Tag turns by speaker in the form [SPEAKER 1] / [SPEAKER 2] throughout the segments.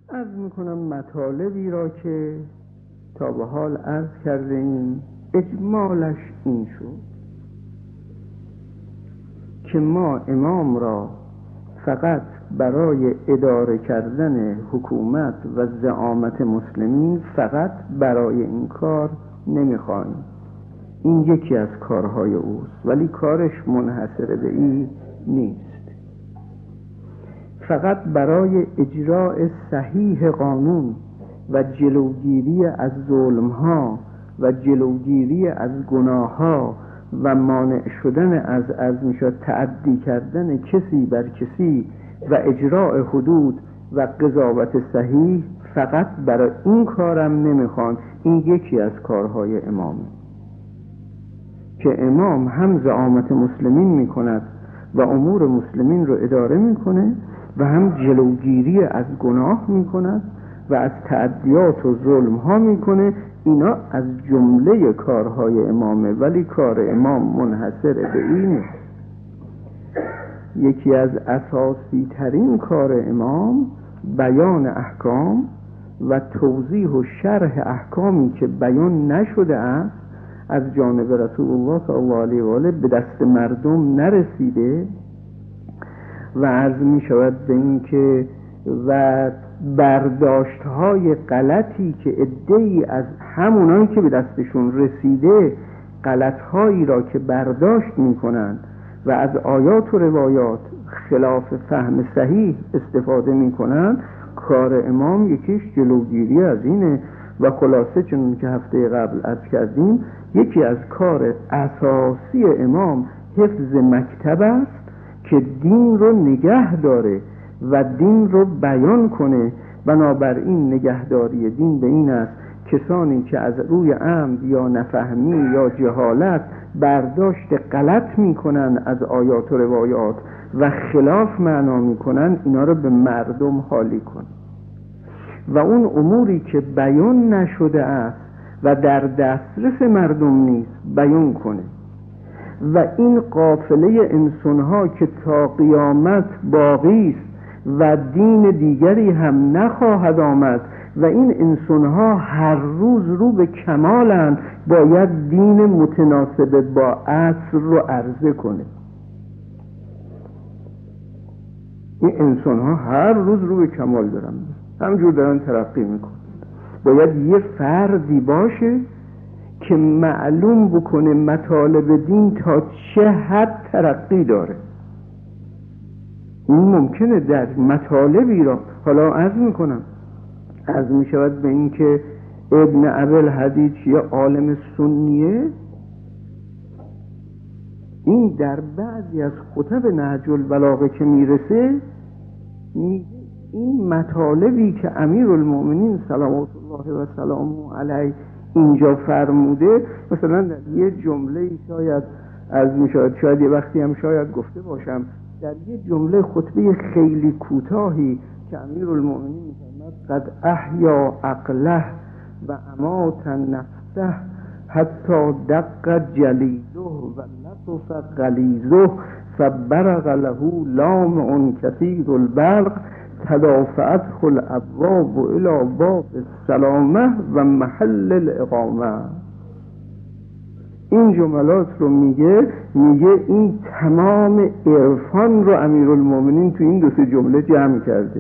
[SPEAKER 1] عرض میکنم مطالبی را که تا به حال عرض کرده ایم اجمالش این شد که ما امام را فقط برای اداره کردن حکومت و زعامت مسلمین فقط برای این کار نمیخواهیم. این یکی از کارهای اوست، ولی کارش منحصر به این نیست. فقط برای اجراء صحیح قانون و جلوگیری از ظلمها و جلوگیری از گناهها و مانع شدن از تعدی کردن کسی بر کسی و اجراء حدود و قضاوت صحیح، فقط برای این کارم نمیخوان. این یکی از کارهای امامه که امام هم زعامت مسلمین میکند و امور مسلمین رو اداره میکنه و هم جلوگیری از گناه میکند و از تعدیات و ظلم ها میکنه. اینا از جمله کارهای امامه، ولی کار امام منحصر به اینه. یکی از اساسی ترین کار امام بیان احکام و توضیح و شرح احکامی که بیان نشده است، از جانب رسول الله صلی الله علیه و آله به دست مردم نرسیده و عرض می شود به این که و برداشت های غلطی که عده‌ای از همونایی که به دستشون رسیده غلط هایی را که برداشت می کنند و از آیات و روایات خلاف فهم صحیح استفاده می کنند، کار امام یکیش جلوگیری از اینه. و خلاصه چون که هفته قبل عرض کردیم، یکی از کار اساسی امام حفظ مکتب است که دین رو نگه داره و دین رو بیان کنه. بنابراین نگهداری دین به این است کسانی که از روی عمد یا نفهمی یا جهالت برداشت غلط میکنن از آیات و روایات و خلاف معنا میکنن، اینا رو به مردم حالی کن و اون اموری که بیان نشده است و در دسترس مردم نیست بیان کنه. و این قافله انسانها که تا قیامت باقی است و دین دیگری هم نخواهد آمد و این انسانها هر روز رو به کمالند، باید دین متناسب با عصر رو عرضه کنه. این انسانها هر روز رو به کمال دارن، همجور دارن ترقی میکنن. باید یه فردی باشه که معلوم بکنه مطالب دین تا چه حد ترقی داره. این ممکنه در مطالبی را حالا عرض میکنم، عرض میشود به این که ابن ابوالحدید یه عالم سنیه، این در بعضی از خطب نهج البلاغه که میرسه این مطالبی که امیرالمؤمنین صلوات الله و سلامه علیه اینجا فرموده، مثلا در یه جمله شاید از میشود، شاید یه وقتی هم شاید گفته باشم، در یه جمله خطبه خیلی کوتاهی که امیرالمؤمنین میفرماد قد احیا عقله و امات نفسه حتی دق جلیزه و لطف غلیظه فبرق له لامع کثیر البرق تدافعته الابواب الى باب السلامه و محل الاقامه. این جملات رو میگه این تمام عرفان رو امیرالمؤمنین تو این دو سه جمله جمع کرده.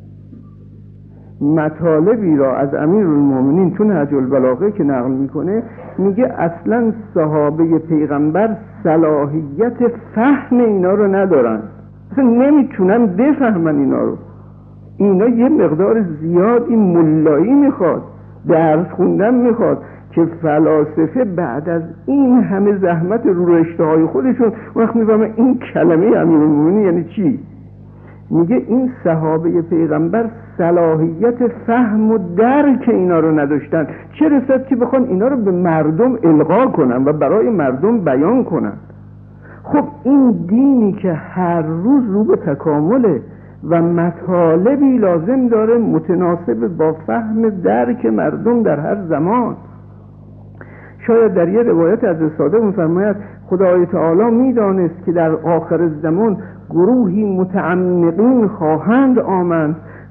[SPEAKER 1] مطالبی را از امیرالمؤمنین تو نهج البلاغه که نقل میکنه، میگه اصلا صحابه پیغمبر صلاحیت فهم اینا رو ندارن، اصلا نمیتونن بفهمن اینا رو. اینا یه مقدار زیادی ملایی میخواد، درس خوندن میخواد که فلاسفه بعد از این همه زحمت رو رشته های خودشون وقت میفهمه این کلمه امیرالمؤمنین یعنی چی. میگه این صحابه پیغمبر صلاحیت فهم و درک اینا رو نداشتن، چه رسد که بخوان اینا رو به مردم القا کنن و برای مردم بیان کنن. خب این دینی که هر روز رو به تکامله و مطالبی لازم داره متناسب با فهم درک مردم در هر زمان. شاید در یه روایت از صادق می‌فرماید خدای تعالی می‌دانست که در آخر زمان گروهی متعمقین خواهند آمد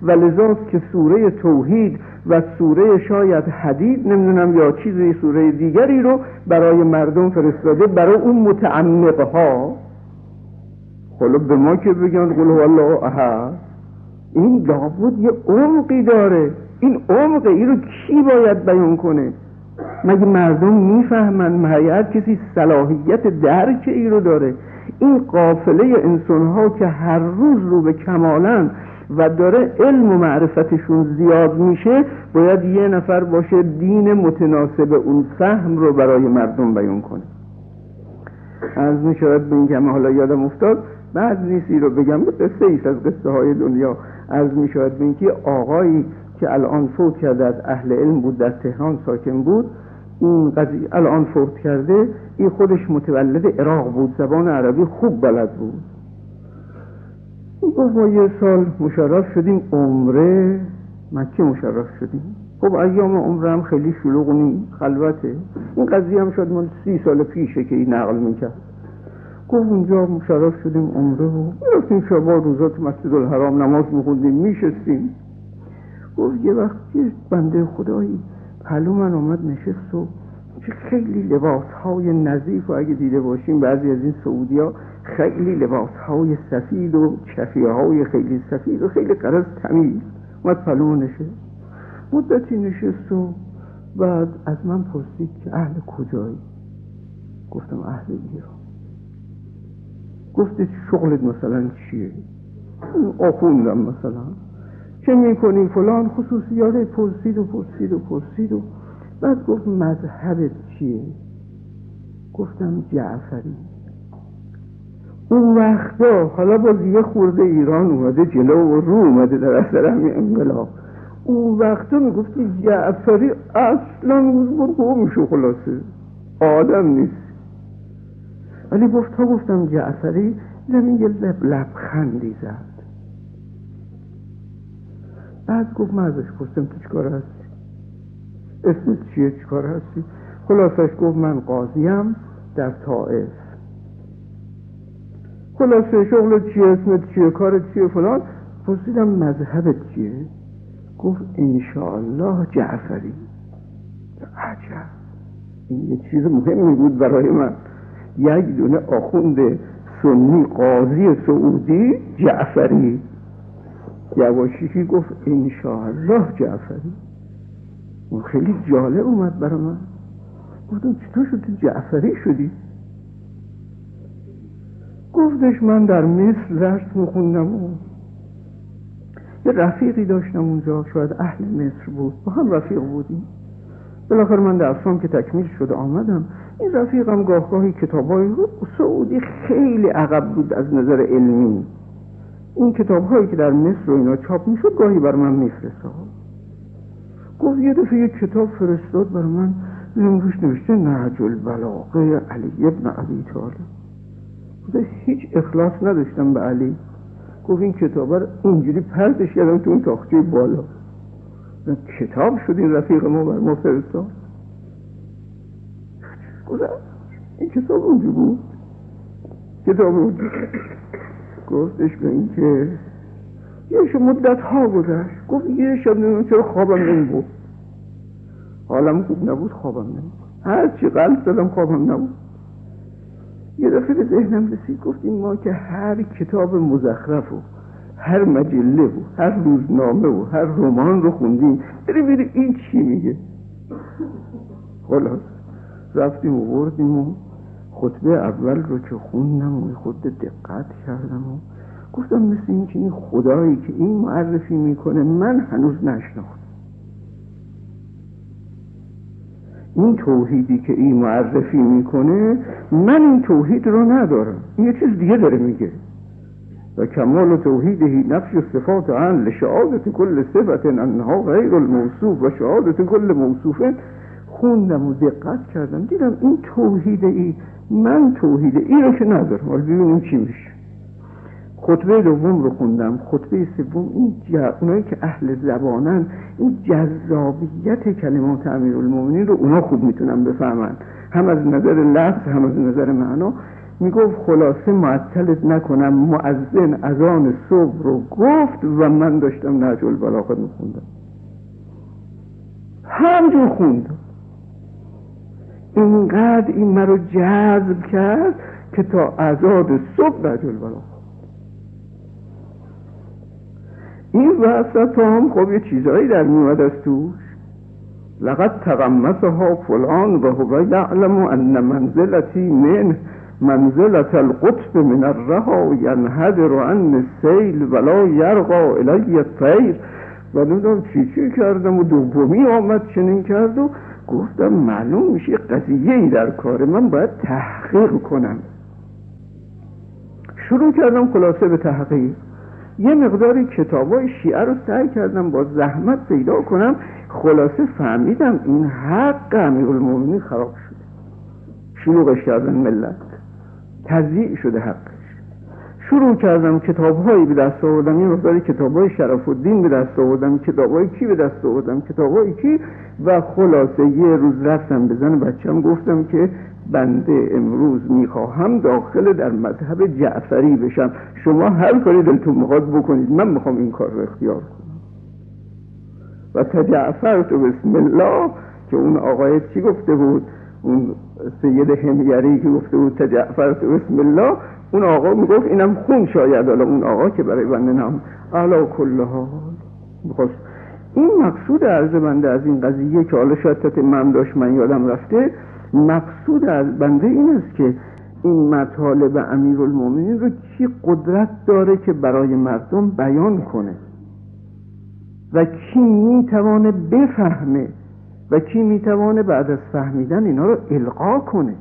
[SPEAKER 1] و لذاست که سوره توحید و سوره شاید حدید نمیدونم یا چیزی سوره دیگری رو برای مردم فرستاده، برای اون متعمقها. حالا به ما که بگن قل هو الله احد، این لابد یه عمقی داره. این عمق این رو کی باید بیان کنه؟ مگه مردم میفهمن؟ مگه هر کسی صلاحیت درک این رو داره؟ این قافله انسان‌ها که هر روز رو به کمالن و داره علم و معرفتشون زیاد میشه، باید یه نفر باشه دین متناسب اون فهم رو برای مردم بیان کنه. از میشود به این که حالا یادم افتاد، بعد نیستی رو بگم، قصه ایست از قصه های دنیا. از میشود به این که آقایی که الان فوت کرده از اهل علم بود، در تهران ساکن بود، این قضیه الان فوت کرده، این خودش متولد عراق بود، زبان عربی خوب بلد بود. گفت ما یه سال مشرف شدیم عمره مکه، مشرف شدیم. خب ایام عمره هم خیلی شلوغ نی، خلوته. این قضیه هم شد من 30 سال پیشه که این نقل میکرد. گفت اونجا مشرف شدیم عمره و رفتیم شبا روزات مسجد الحرام نماز میخوندیم، میشستیم. گفت یه وقت یه بنده خدایی پلو من آمد نشست و خیلی لباس های نظیف و اگه دیده باشیم بعضی از این سعودی ها خیلی لباس های سفید و چفیه های خیلی سفید و خیلی قرض تمیز اومد پلو نشست. مدتی نشست و بعد از من پرسید که اهل کجایی؟ گفتم اهل ایران. گفت شغلت مثلا چیه؟ آخوندم مثلا. چه میکنی فلان؟ خصوصیات پرسید و بعد گفت مذهبت چیه؟ گفتم جعفری. اون وقتا حالا باز یه خورده ایران اومده جلو و رو اومده در اثر همین انقلاب. اون وقتا میگفتی جعفری اصلا برگو میشو، خلاصه آدم نیست. ولی گفتم جعفری، زمین یه لبخندی زد. بعد گفت من ازش پرسیدم تو چیکار هستی؟ اسمت چیه؟ چیکار هستی؟ خلاصش گفت من قاضیم در طائف. خلاصه شغلت چیه؟ اسمت چیه؟ کارت چیه؟ فلان. پرسیدم مذهبت چیه؟ گفت انشاءالله جعفری. عجب، این یه چیز مهمی بود برای من. یک دونه آخوند سنی قاضی سعودی جعفری. یواشکی گفت انشاءالله جعفری. اون خیلی جالب اومد برای من. گفتم چطور شد تو جعفری شدی؟ گفتش من در مصر درس میخوندم و یه رفیقی داشتم اونجا، شاید اهل مصر بود، با هم رفیق بودیم. بالاخره من درسام که تکمیل شده آمدم. این رفیقم گاهی کتابای سعودی خیلی عقب بود از نظر علمی. این کتاب‌هایی که در مصر و اینا چاپ میشد گاهی بر من میفرستاد. گفت یه دفعه یک کتاب فرستاد بر من، روش نوشته نهج البلاغه علی ابن ابی طالب. خودش هیچ اخلاص نداشتم به علی. گفت این کتاب رو اینجوری پرتش کردم تو اون تاخچه بالا. کتاب شد این رفیق ما بر ما فرستاد. گفت این کتاب اونجا بود. کتاب اونجا. گفتش به این که یه مدت ها گذشت. گفت یه شب نمیدونم چرا خوابم نمیبود، حالم خوب نبود، خوابم نمیبود، هر چی قلب دادم خوابم نبود. یه دفعه به ذهنم رسید، گفتیم ما که هر کتاب مزخرف و هر مجله و هر روزنامه و هر رمان رو خوندیم، بریم این چی میگه. خلاص رفتیم و بردیم و خطبه اول رو که خوندم و خود دقت کردم و گفتم مثل این که این خدایی که این معرفی میکنه من هنوز نشناختم. این توحیدی که این معرفی میکنه من این توحید رو ندارم، این یه چیز دیگه داره میگه. و کمال توحیدهی نفی صفات عن لشهادت کل صفت انها غیر الموصوف و شهادت کل موصوف. خوندم و دقت کردم دیدم این توحیدی، من توحید این رو که ندارم. حالا ببینیم چی میشه. خطبه دوم رو خوندم، خطبه سوم این اونایی که اهل زبانن این جذابیت کلمات امیرالمومنین رو اونا خوب میتونن بفهمن، هم از نظر لفظ هم از نظر معنا. میگفت خلاصه معطلت نکنم، مؤذن اذان صبح رو گفت و من داشتم نهج البلاغه میخوندم، همجور خوندم. اینقدر این مرا جذب کرد که تا اذان صبح نهج البلاغه. این وسط هم خب یه چیزایی در میومد از توش. لقد تغمسها فلان و هو یعلم ان منزلتی من منزلت القطب من الرها ینحدر عن السیل ولا یرقى الی الطیر. و نمیدونم چی کردم و دومی آمد چنین کرد و گفتم معلوم میشه قضیه‌ای در کار، من باید تحقیق کنم. شروع کردم خلاصه به تحقیق. یه مقداری کتابای شیعه رو سعی کردم با زحمت پیدا کنم. خلاصه فهمیدم این حق امیرالمومنین خراب شده، شلوغش کردن ملت، تضییع شده حقش. شروع کردم کتابهایی به دست آوردم، یه مقداری کتابای شرف الدین به دست آوردم، کتابای کی به دست آوردم، کتابای کی. و خلاصه یه روز رفتم به زن بچم گفتم که بنده امروز میخواهم داخل در مذهب جعفری بشم، شما هر کاری دلتون میخواد بکنید، من میخوام این کار رو اختیار کنم. و تجعفرت بسم الله که اون آقای چی گفته بود، اون سید حمیری که گفته بود تجعفرت بسم الله، اون آقا میگفت اینم خون شاید، حالا اون آقا که برای بنده نام علا کل حال میخواست. این مقصود عرض بنده از این قضیه که حالا شاید تتمم داشت من یادم رفته، مقصود از بنده این است که این مطالب امیرالمومنین رو چی قدرت داره که برای مردم بیان کنه و کی میتوانه بفهمه و کی میتوانه بعد از فهمیدن اینا رو القا کنه.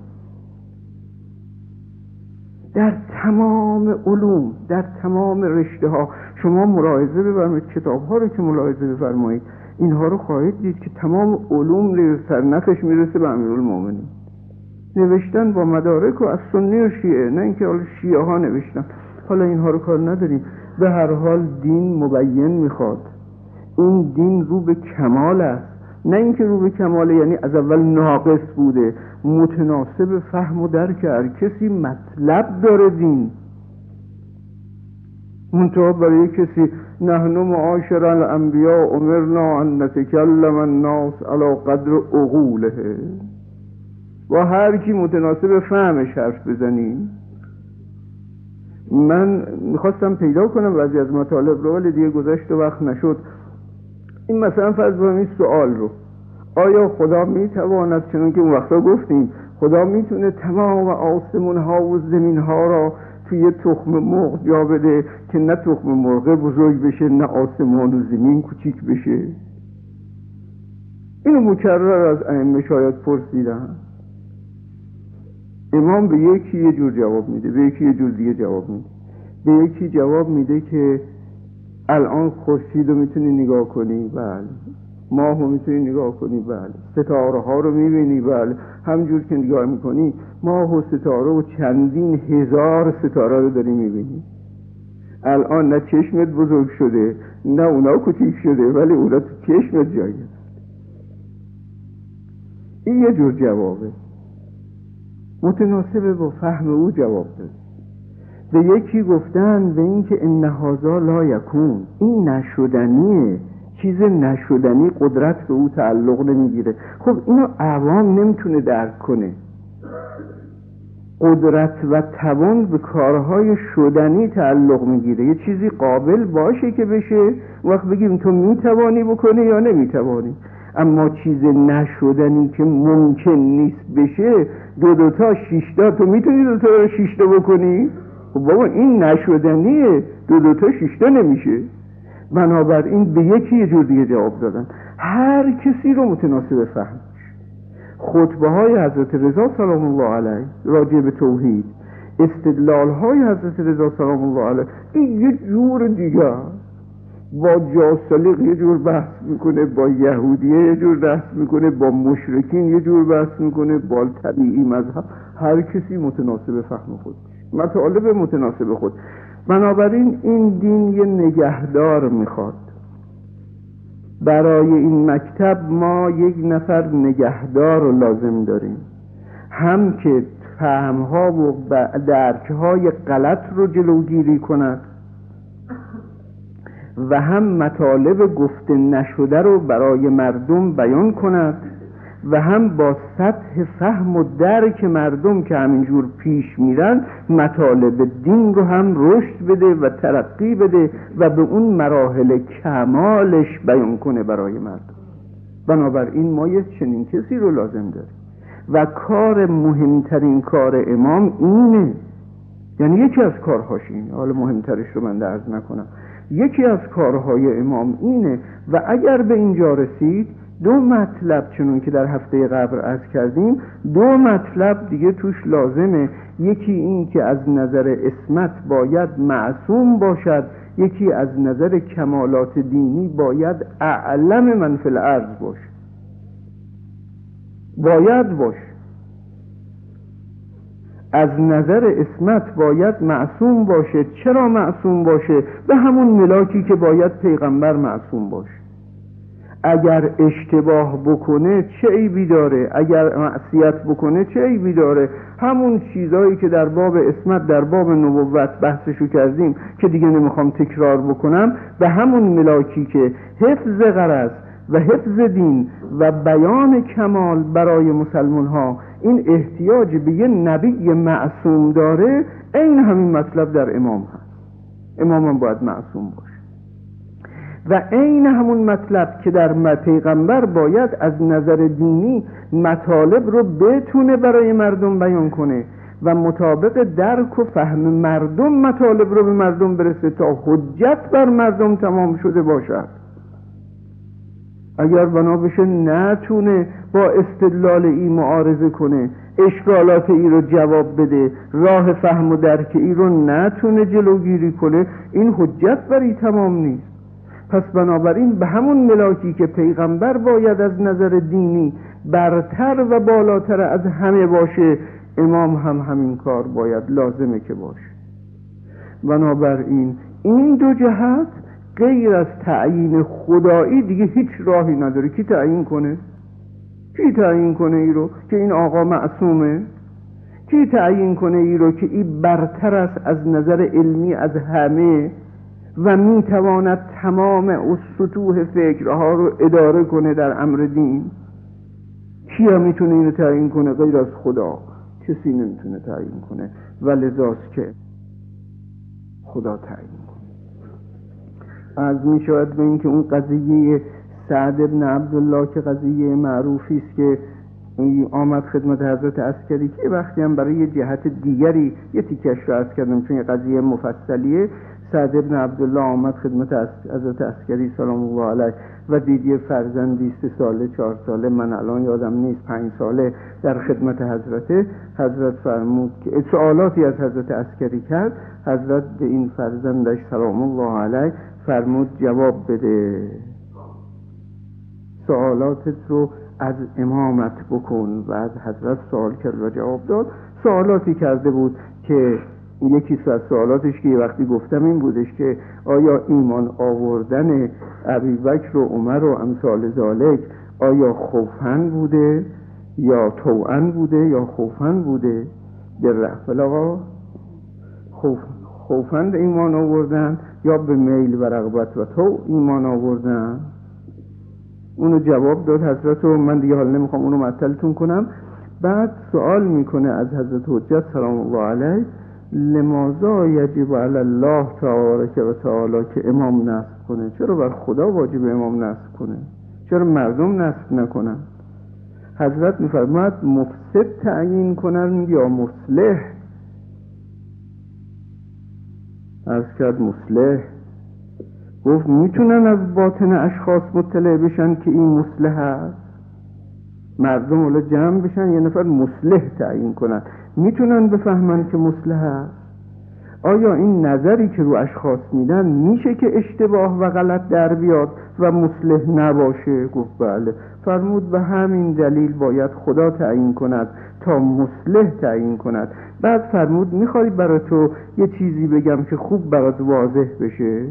[SPEAKER 1] در تمام علوم، در تمام رشته ها شما ملاحظه بفرمایید، کتاب ها رو که ملاحظه بفرمایید اینها رو خواهید دید که تمام علوم سرنخش میرسه به امیرالمومنین. نوشتن با مدارک و از سنی و شیعه، نه اینکه حالا شیعه ها نوشتن، حالا اینها رو کار نداریم. به هر حال دین مبین میخواد، این دین رو به کمال است، نه اینکه رو به کماله یعنی از اول ناقص بوده، متناسب فهم و درک هر کسی مطلب داره دین. منتها برای کسی نحن معاشر الانبیاء امرنا ان نتکلم الناس علی قدر عقوله، و هر کی متناسب فهمش حرف بزنی. من میخواستم پیدا کنم بعضی از مطالب رو ولی دیگه گذشت و وقت نشد. این مثلا فرض کنید سوال رو، آیا خدا میتواند، چون که اون وقتا گفتیم خدا میتونه تمام آسمون ها و زمین ها را توی تخم مرغ جا بده که نه تخم مرغ بزرگ بشه نه آسمان و زمین کوچیک بشه؟ اینو مکرر از ائمه شاید پرسیدن. امام به یکی یه جور جواب میده، به یکی یه جور دیگه جواب میده. به یکی جواب میده که الان خورشید رو میتونی نگاه کنی، بله. ماه رو میتونی نگاه کنی، بله. ستاره ها رو میبینی، بله. همجور که نگاه میکنی ماه و ستاره و چندین هزار ستاره رو داری میبینی. الان نه چشمت بزرگ شده نه اونا کوچیک شده، ولی اونا تو چشمت جای گرفت. این یه جور جوابه، متناسب با فهم او جواب داد. به یکی گفتن به این که ان هذا لا یکون، این نشدنیه، چیز نشدنی قدرت به او تعلق نمیگیره. خب اینو عوام نمیتونه درک کنه. قدرت و توان به کارهای شدنی تعلق میگیره. یه چیزی قابل باشه که بشه، وقت بگیم تو میتوانی بکنی یا نمیتوانی. اما چیز نشدنی که ممکن نیست بشه، دو تا شیشتا، تو میتونی دو تا رو شیشتا بکنی؟ خب بابا این نشدنیه، دو تا شیشتا نمیشه. بنابراین به یکی یه جور دیگه جواب دادن، هر کسی رو متناسب فهمش. خطبه های حضرت رضا سلام الله علیه راجع به توحید، استدلال های حضرت رضا سلام الله علیه، این یه جور دیگه. با جاسلیق یه جور بحث میکنه، با یهودیه یه جور بحث میکنه، با مشرکین یه جور بحث میکنه، با طبیعی مذهب. هر کسی متناسب فهم خود، مطالب متناسب خود. بنابراین این دین یه نگهدار میخواد. برای این مکتب ما یک نفر نگهدار رو لازم داریم، هم که فهمها و درکهای غلط رو جلوگیری کند و هم مطالب گفته نشده رو برای مردم بیان کند و هم با سطح فهم و درک مردم که همینجور پیش میرن مطالب دین رو هم رشد بده و ترقی بده و به اون مراحل کمالش بیان کنه برای مردم. بنابراین ما یک چنین کسی رو لازم داریم و کار مهمترین کار امام اینه، یعنی یکی از کارهاش اینه، حالا مهمترش رو من عرض نکنم، یکی از کارهای امام اینه. و اگر به اینجا رسید دو مطلب چنون که در هفته قبل عرض کردیم، دو مطلب دیگه توش لازمه. یکی این که از نظر عصمت باید معصوم باشد، یکی از نظر کمالات دینی باید اعلم من فی الارض باشه، باید باشه. از نظر عصمت باید معصوم باشه. چرا معصوم باشه؟ به همون ملاکی که باید پیغمبر معصوم باشه. اگر اشتباه بکنه چه عیبی داره؟ اگر معصیت بکنه چه عیبی داره؟ همون چیزایی که در باب عصمت در باب نبوت بحثشو کردیم که دیگه نمیخوام تکرار بکنم، به همون ملاکی که حفظ غرض و حفظ دین و بیان کمال برای مسلمان ها این احتیاج به یه نبی معصوم داره، این همین مطلب در امام هست. امام هم باید معصوم باشه. و این همون مطلب که در پیغمبر باید از نظر دینی مطالب رو بتونه برای مردم بیان کنه و مطابق درک و فهم مردم مطالب رو به مردم برسه تا حجت بر مردم تمام شده باشد. اگر بنا بشه نتونه با استدلال ای معارضه کنه، اشکالات ای رو جواب بده، راه فهم و درک ای رو نتونه جلوگیری کنه، این حجت بر ای تمام نیست. پس بنابراین به همون ملاکی که پیغمبر باید از نظر دینی برتر و بالاتر از همه باشه، امام هم همین کار باید لازمه که باشه. بنابراین این دو جهت غیر از تعیین خدایی دیگه هیچ راهی نداره. کی تعیین کنه؟ کی تعیین کنه ای رو که این آقا معصومه؟ کی تعیین کنه ای رو که این برتر است از نظر علمی از همه و میتواند تمام سطوح فکرها رو اداره کنه در امر دین؟ کی هم میتونه اینو تعیین کنه غیر از خدا؟ کسی نمیتونه تعیین کنه و لذاست که خدا تعیین کنه. از میشود به این که اون قضیه سعد بن عبدالله که قضیه معروفی است که آمد خدمت حضرت عسکری که وقتی هم برای یه جهت دیگری یه تیکش رو عرض کردم چون یه قضیه مفصلیه، سعد بن عبدالله آمد خدمت حضرت عسکری سلام الله علیه و دید یه فرزندی 3 ساله 4 ساله، من الان یادم نیست 5 ساله، در خدمت حضرت فرمود که سوالاتی از حضرت عسکری کرد. حضرت به این فرزندش سلام الله علیه فرمود جواب بده، سوالاتت رو از امامت بکن. و از حضرت سوال کرد و جواب داد. سوالاتی کرده بود که یکی از سوالاتش که یه وقتی گفتم این بودش که آیا ایمان آوردن ابوبکر و عمر و امثال ذالک آیا خوفن بوده یا طوعن بوده یا خوفن بوده؟ در رحفل آقا خوفن ایمان آوردن یا به میل و رغبت و طوع ایمان آوردن؟ اونو جواب داد حضرت و من دیگه حالا نمیخوام اونو معطلتون کنم. بعد سوال میکنه از حضرت حجت سلام الله علیه لماذا یجب علی الله تبارک و تعالی که امام نصب کنه؟ چرا بر خدا واجب امام نصب کنه؟ چرا مردم نصب نکنن؟ حضرت میفرماد مفسد تعیین کنن یا مصلح؟ عرض کرد مصلح. گفت میتونن از باطن اشخاص مطلع بشن که این مصلح هست، مردم حالا جمع بشن یه نفر مصلح تعیین کنن، میتونن بفهمن که مصلح هست. آیا این نظری که رو اشخاص میدن میشه که اشتباه و غلط در بیاد و مصلح نباشه؟ گفت بله. فرمود به همین دلیل باید خدا تعیین کند تا مصلح تعیین کند. بعد فرمود میخوای برای تو یه چیزی بگم که خوب برات واضح بشه؟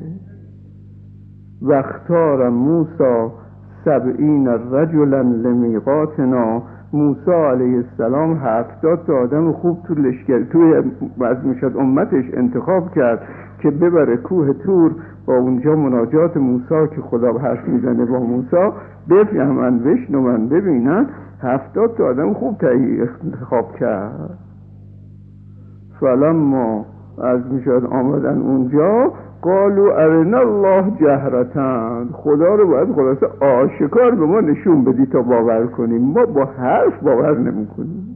[SPEAKER 1] و اختار موسی 70 رجلا لمیقاتنا موسی علیه السلام 70 تا آدم خوب تو لشکر توی از میشد امتش انتخاب کرد که ببره کوه طور با اونجا مناجات موسی که خدا حرف میزنه با موسی بفهمن بشنون ببینن. 70 تا آدم خوب انتخاب کرد. فلما از میشد آمدن اونجا قالوا ارنا الله جهرتن، خدا رو باید خلاصه آشکار به ما نشون بدی تا باور کنیم، ما با حرف باور نمی کنیم.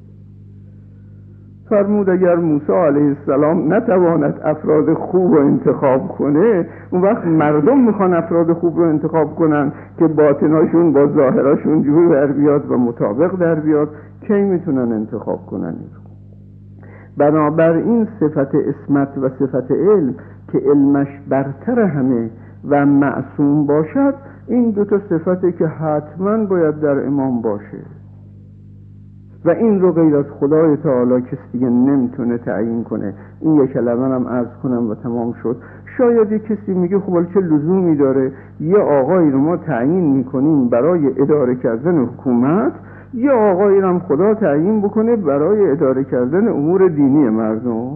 [SPEAKER 1] فرمود اگر موسی علیه السلام نتواند افراد خوب رو انتخاب کنه، اون وقت مردم میخوان افراد خوب رو انتخاب کنن که باطناشون با ظاهراشون جور در بیاد و مطابق در بیاد، کی میتونن انتخاب کنن؟ بنابراین صفت عصمت و صفت علم که علمش برتر همه و معصوم باشد، این دو تا صفتی که حتما باید در امام باشه و این رو غیر از خدای تعالی کسی دیگه نمیتونه تعیین کنه. این یک کلمه هم عرض کنم و تمام شد. شاید یک کسی میگه خب چه لزومی داره یه آقایی رو ما تعیین میکنیم برای اداره کردن حکومت، یه آقایی رو هم خدا تعیین بکنه برای اداره کردن امور دینی مردم؟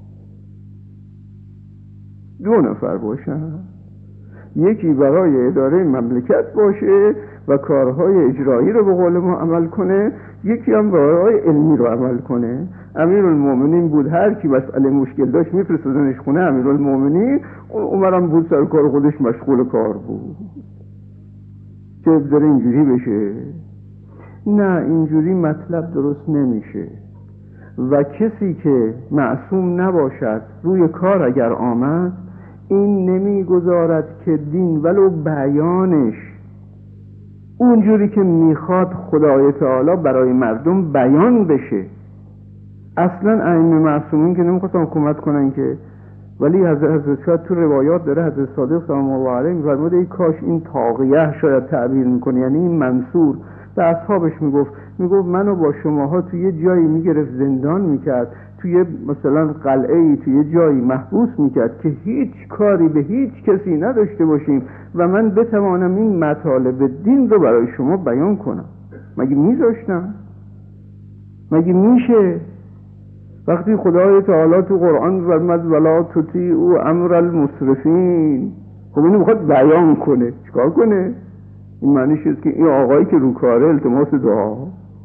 [SPEAKER 1] 2 نفر باشن، یکی برای اداره مملکت باشه و کارهای اجرایی رو به قول ما عمل کنه، یکی هم برای علمی رو عمل کنه. امیرالمومنین بود، هر کی مسئله مشکل داشت میفرستادنش خونه امیرالمومنین، عمرم بود سر کار خودش مشغول کار بود. چه داره اینجوری بشه؟ نه، اینجوری مطلب درست نمیشه و کسی که معصوم نباشد روی کار اگر آمد، این نمیگذارد که دین ولو بیانش اونجوری که میخواد خدای تعالی برای مردم بیان بشه. اصلا ائمه معصومین که نمیخواستن حکومت کنن که، ولی حضرت شاید تو روایات داره حضرت صادق سلام الله علیه میفرمود ای کاش این طاغیه شاید تعبیر میکنه، یعنی این منصور به اصحابش میگفت منو با شماها توی یه جایی میگرفت زندان میکرد، توی مثلا قلعه‌ای توی یه جایی محبوس میکرد که هیچ کاری به هیچ کسی نداشته باشیم و من بتوانم این مطالب دین رو برای شما بیان کنم. مگه میذاشتم؟ مگه میشه؟ وقتی خدای تعالی تو قرآن فرمود ولا تطیعوا امر المسرفین، خب اینو میخواد بیان کنه، چیکار کنه؟ این معنیش است که این آقایی که رو کاره التماس دعا.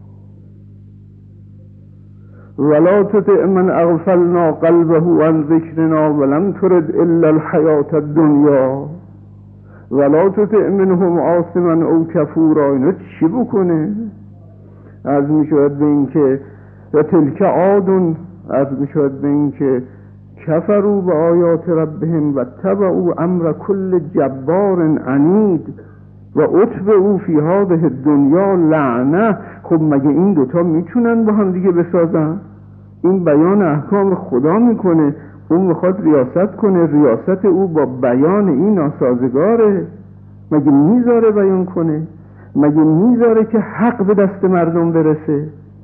[SPEAKER 1] ولا تطع من اغفلنا قلبه عن ذکرنا ولم ترد الا الحیات الدنیا ولا تطع منهم عاصما او کفورا. اینو چی بکنه؟ از میشود به این که و تلک عادون، از میشود به این که کفروا به آیات ربهم و تبعوا امر کل جبار عنید و اتبعوا فی هذه الدنیا لعنه. خب مگه این دوتا میتونن با هم دیگه بسازن؟ این بیان احکام خدا میکنه، اون میخواد ریاست کنه، ریاست او با بیان این ناسازگاره. مگه میذاره بیان کنه؟ مگه میذاره که حق به دست مردم برسه؟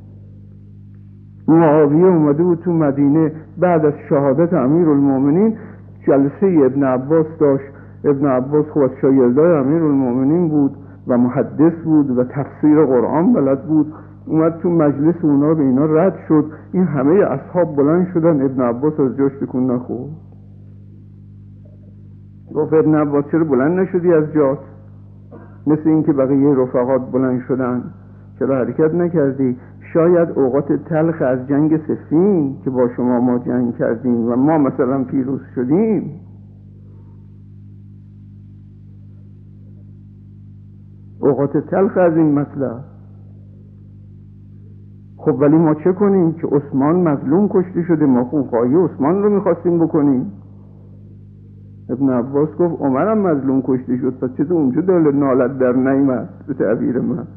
[SPEAKER 1] معاویه اومده بود تو مدینه بعد از شهادت امیرالمومنین، جلسه ابن عباس داشت. ابن عباس خب از شاگردای امیرالمومنین بود و محدث بود و تفسیر قرآن بلد بود. اومد تو مجلس اونا به اینا رد شد، این همه اصحاب بلند شدن، ابن عباس از جاش تکون نخورد. گفت ابن عباس چرا بلند نشدی از جات؟ مثل این که بقیه رفقات بلند شدن چرا حرکت نکردی؟ شاید اوقات تلخ از جنگ صفین که با شما ما جنگ کردیم و ما مثلا پیروز شدیم، اوقات تلخ از این مطلب. خب ولی ما چه کنیم که عثمان مظلوم کشته شده، ما خونخواهی عثمان رو میخواستیم بکنیم. ابن عباس گفت عمرم مظلوم کشته شد، پس چطور اونجا دل نالت در نیامد؟ به تعبیر من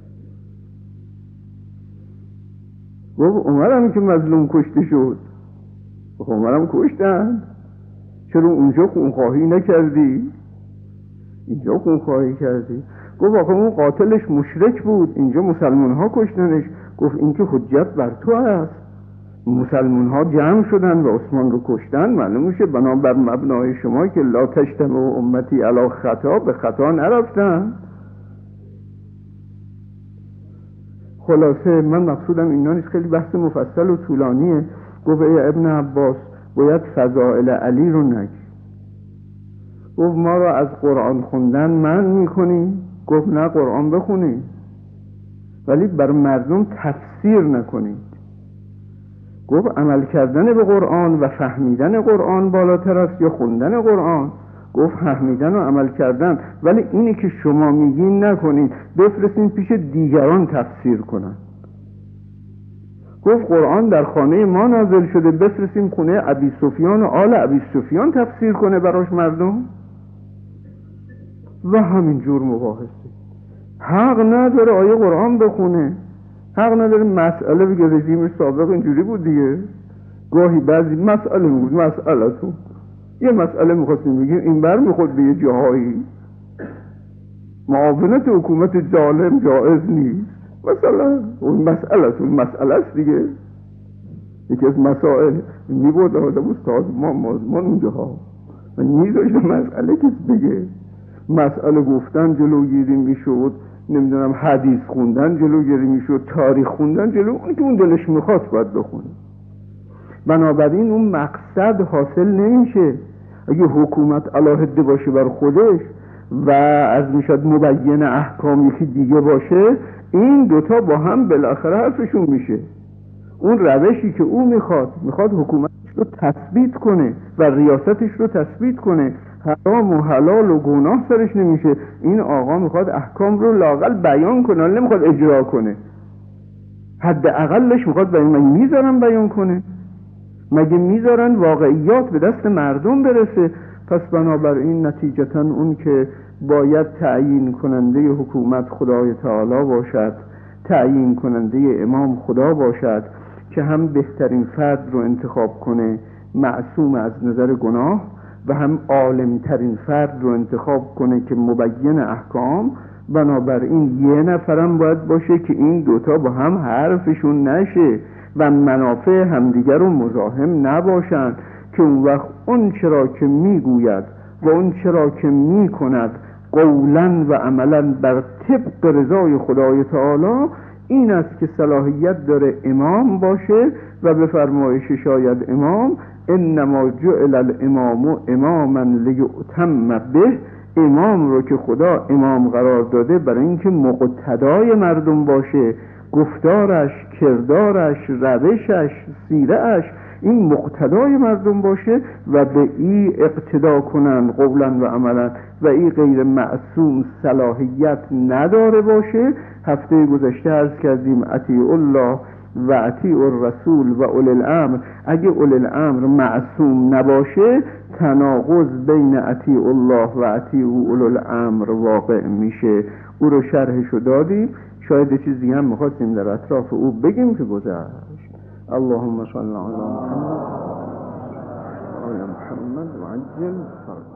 [SPEAKER 1] گفت عمرم که مظلوم کشته شد، عمرم کشتن، چرا اونجا خونخواهی نکردی؟ اینجا خونخواهی کردی. گفت آخه اون قاتلش مشرک بود، اینجا مسلمان ها کشتنش. گفت این که حجت بر تو هست، مسلمان ها جمع شدن و عثمان رو کشتن، معلوم میشه بنابر مبنای شما که لا تجتمع امتی علی خطا، به خطا نرفتن. خلاصه من مقصودم اینا نیست، خیلی بحث مفصل و طولانیه. گفت ای ابن عباس باید فضائل علی رو نگی. گفت ما رو از قرآن خوندن منع میکنی؟ گفت نه قرآن بخونید ولی بر مردم تفسیر نکنید. گفت عمل کردن به قرآن و فهمیدن قرآن بالاتر است یا خوندن قرآن؟ گفت فهمیدن و عمل کردن، ولی اینی که شما میگین نکنید، بفرستین پیش دیگران تفسیر کنن. گفت قرآن در خانه ما نازل شده، بفرستیم خونه ابی سفیان و آل ابی سفیان تفسیر کنه براش مردم. و همین جور مباحثه. حق نداره آیه قرآن بخونه، حق نداره مسئله بگه رژیم سابق اینجوری بود دیگه. گاهی بعضی مسئله بود، مسئله‌تون یه مسئله میخواستیم بگیم این بر میخواد به یه جاهایی معاونت حکومت ظالم جائز نیست، مثلا اون مسئله‌تون مسئله است دیگه. یکی از مسائل میبود آدم استاد ما اونجاها و نیزاشت مسئله کس بگه. مسئله گفتن جلوگیری میشد، نمیدونم حدیث خوندن جلوگیری میشد، تاریخ خوندن جلو، اون که اون دلش میخواست باید بخونه. بنابراین اون مقصد حاصل نمیشه. اگه حکومت علاهده باشه بر خودش و از میشد مبین احکام یکی دیگه باشه، این دوتا با هم بالاخره حرفشون میشه. اون روشی که او میخواد حکومتش رو تثبیت کنه و ریاستش رو تثبیت کنه، حرام و حلال و گناه سرش نمیشه. این آقا میخواد احکام رو لااقل بیان کنه، نمیخواد اجرا کنه. حداقلش میخواد بیان. مگه میذارن بیان کنه؟ مگه میذارن واقعیات به دست مردم برسه؟ پس بنابراین نتیجتا اون که باید تعیین کننده حکومت خدای تعالی باشد، تعیین کننده امام خدا باشد که هم بهترین فرد رو انتخاب کنه معصوم از نظر گناه و هم عالمترین فرد رو انتخاب کنه که مبین احکام. بنابراین یه نفرم باید باشه که این دوتا با هم حرفشون نشه و منافع همدیگر رو مزاحم نباشن، که اون وقت اون چرا که میگوید و اون چرا که میکند قولاً و عملاً بر طبق رضای خدای تعالی، این است که صلاحیت داره امام باشه. و به فرمایش شاید امام انما جعل الامام اماما لیؤتم به، امام رو که خدا امام قرار داده برای اینکه مقتدای مردم باشه، گفتارش، کردارش، روشش، سیره‌اش این مقتدای مردم باشه و به این اقتدا کنن قولا و عملا، و این غیر معصوم صلاحیت نداره باشه. هفته گذشته عرض کردیم اطیع الله و اطیع الرسول و اولی الامر. اگه اولی الامر معصوم نباشه، تناقض بین اطیع الله و اطیع اولی الامر واقع میشه. او رو شرحشو دادیم. شاید چیزی هم میخواستیم در اطراف او بگیم که گذشت. اللهم صل علی محمد و علی محمد و عجل فرج.